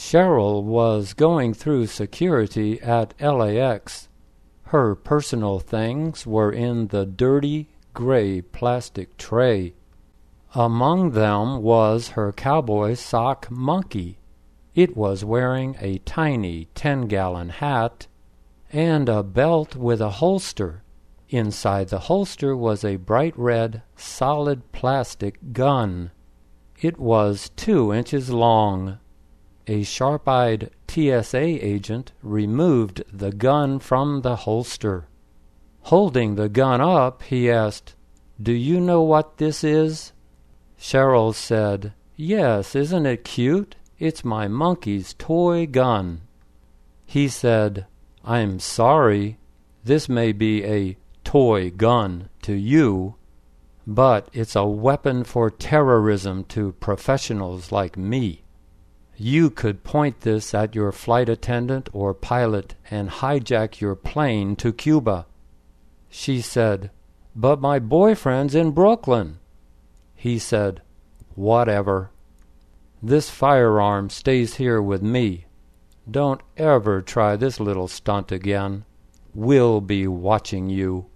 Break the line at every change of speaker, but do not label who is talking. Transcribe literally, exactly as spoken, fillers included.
Cheryl was going through security at L A X. Her personal things were in the dirty, gray plastic tray. Among them was her cowboy sock monkey. It was wearing a tiny ten-gallon hat and a belt with a holster. Inside the holster was a bright red, solid plastic gun. It was two inches long. A sharp-eyed T S A agent removed the gun from the holster. Holding the gun up, he asked, "Do you know what this is?" Cheryl said, "Yes, isn't it cute? It's my monkey's toy gun." He said, "I'm sorry. This may be a toy gun to you, but it's a weapon for terrorism to professionals like me. You could point this at your flight attendant or pilot and hijack your plane to Cuba." She said, "But my boyfriend's in Brooklyn." He said, "Whatever. This firearm stays here with me. Don't ever try this little stunt again. We'll be watching you."